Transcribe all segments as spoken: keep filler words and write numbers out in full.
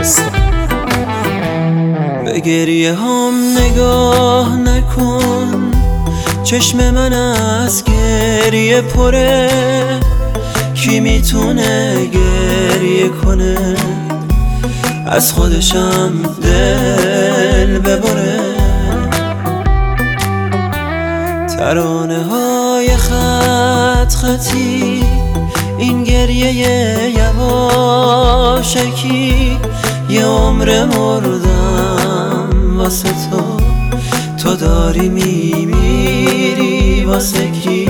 هستم. به گریه هم نگاه نکن، چشم من از گریه پره. کی میتونه گریه کنه از خودشم دل ببره؟ ترانه های خط خطی، این گریه یواشکی، یه عمر مردم واسه تو، تو داری میمیری واسه کی؟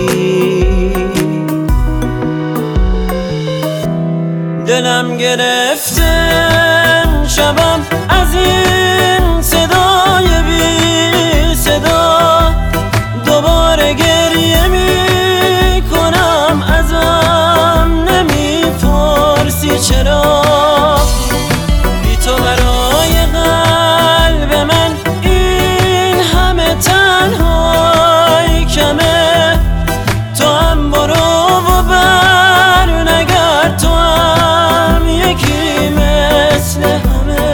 دلم گرفته شبم از این صدای بی صدا، دوباره گریه می کنم ازم نمیپرسی چرا. بی تو برای قلب من این همه تنهایی کمه. تو هم برو و بر نگرد، تو هم یکی مثل همه.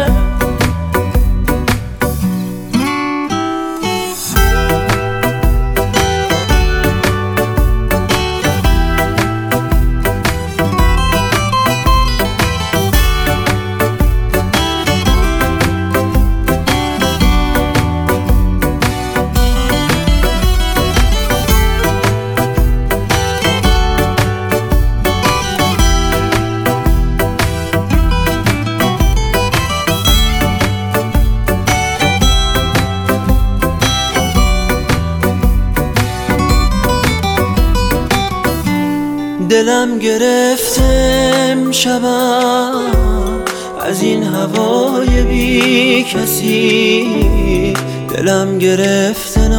دلم گرفتم شبم از این هوای بی کسی، دلم گرفته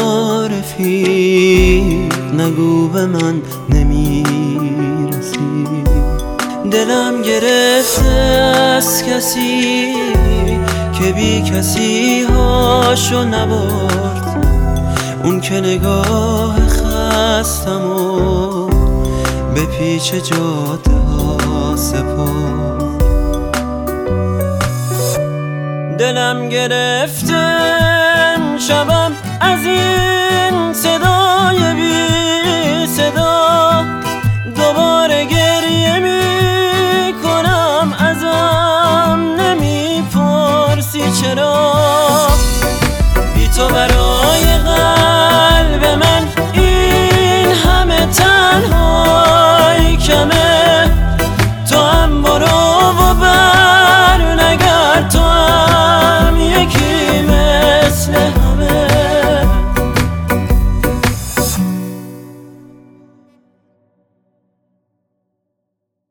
نارفیق، نگو به من نمیرسی. دلم گرفته از کسی که بی کسی هاشو نبرد، اون که نگاه خستمو به پیچ جاده ها سپرد. دلم گرفتم شبم از این صدا،